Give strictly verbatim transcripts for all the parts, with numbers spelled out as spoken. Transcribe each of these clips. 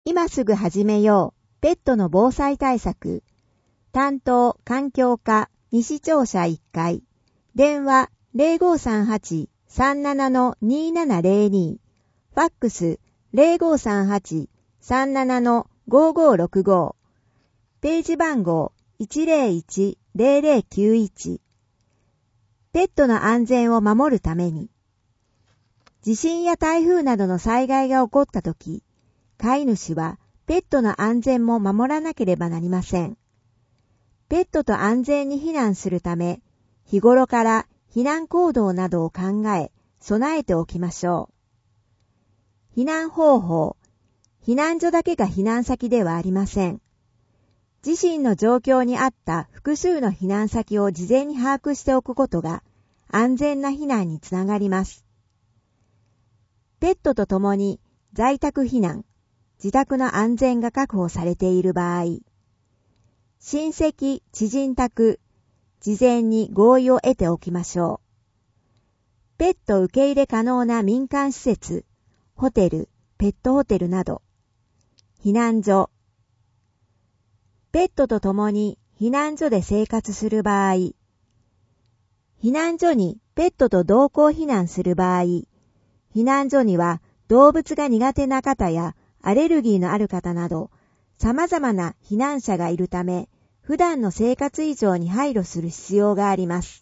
今すぐ始めよう。ペットの防災対策。担当環境課西庁舎いっかい。電話 ゼロごさんはち さんなな にななゼロに。ファックス ゼロごさんはち さんなな ごごろくご。ページ番号 いちゼロいち ゼロゼロきゅういち。ペットの安全を守るために。地震や台風などの災害が起こったとき、飼い主はペットの安全も守らなければなりません。ペットと安全に避難するため、日頃から避難行動などを考え、備えておきましょう。避難方法。避難所だけが避難先ではありません。自身の状況に合った複数の避難先を事前に把握しておくことが安全な避難につながります。ペットと共に在宅避難、自宅の安全が確保されている場合、親戚、知人宅、事前に合意を得ておきましょう。ペット受け入れ可能な民間施設、ホテル、ペットホテルなど、避難所。ペットと共に避難所で生活する場合、避難所にペットと同行避難する場合、避難所には動物が苦手な方やアレルギーのある方など、様々な避難者がいるため、普段の生活以上に配慮する必要があります。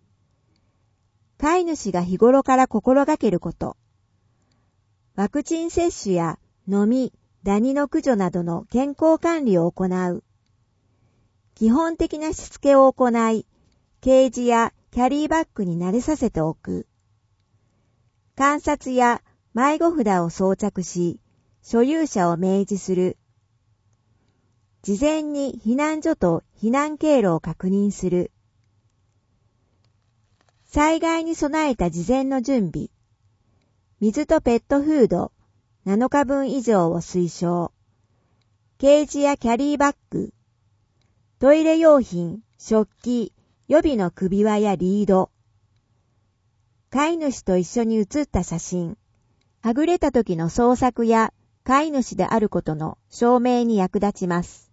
飼い主が日頃から心がけること。ワクチン接種や飲み、ダニの駆除などの健康管理を行う。基本的なしつけを行い、ケージやキャリーバッグに慣れさせておく。観察や迷子札を装着し、所有者を明示する。事前に避難所と避難経路を確認する。災害に備えた事前の準備。水とペットフードなのかぶん以上を推奨。ケージやキャリーバッグ。トイレ用品、食器、予備の首輪やリード。飼い主と一緒に写った写真。はぐれた時の捜索や飼い主であることの証明に役立ちます。